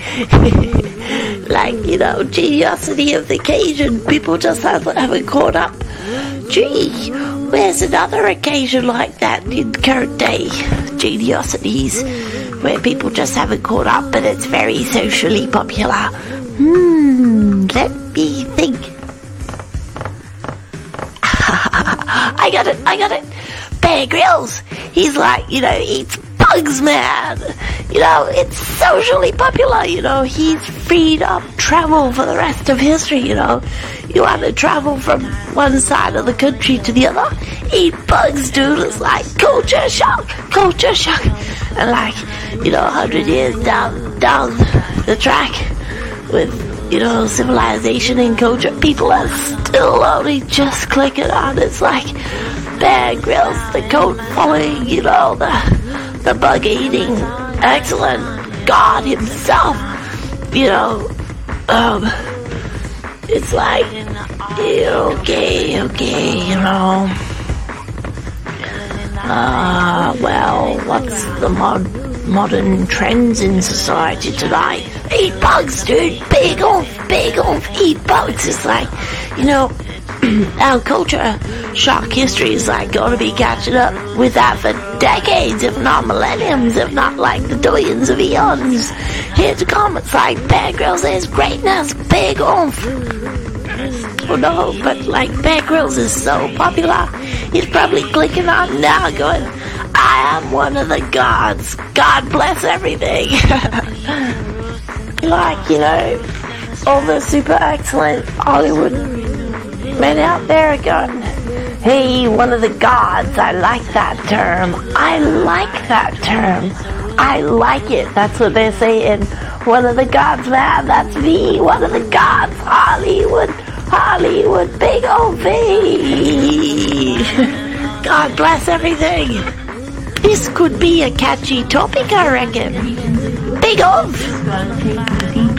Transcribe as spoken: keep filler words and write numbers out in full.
Like, you know, geniosity of the occasion. People just haven't, haven't caught up. Gee, where's another occasion like that in current day? Geniosities, where people just haven't caught up, but it's very socially popular. Hmm, let me think. I got it, I got it. Bear Grylls. He's like, you know, eats bugs, man. You know, it's socially popular, you know. He's freed up travel for the rest of history, you know. You want to travel from one side of the country to the other? Eat bugs, dude. It's like culture shock, culture shock. And like, you know, a hundred years down, down the track with, you know, civilization and culture, people are still only just clicking on. It's like Bear Grylls, the code following, you know, the the bug eating, excellent God himself. You know, um, it's like, okay, okay, you know. Uh, well, what's the mod modern trends in society today? Eat bugs, dude. Big off, big off. Eat bugs. It's like, you know, our culture shock history is like going to be catching up with that for decades, if not millenniums, if not like the billions of eons. Here to come, it's like Bear Grylls is greatness. Big off. Oh no, but like Bear Grylls is so popular, he's probably clicking on now going, I am one of the gods. God bless everything. Like, you know, all the super excellent Hollywood men out there are going, hey, one of the gods. I like that term. I like that term. I like it. That's what they're saying. One of the gods, man. That's me. One of the gods. Hollywood. Hollywood. Big old V. God bless everything. This could be a catchy topic, I reckon. Big old.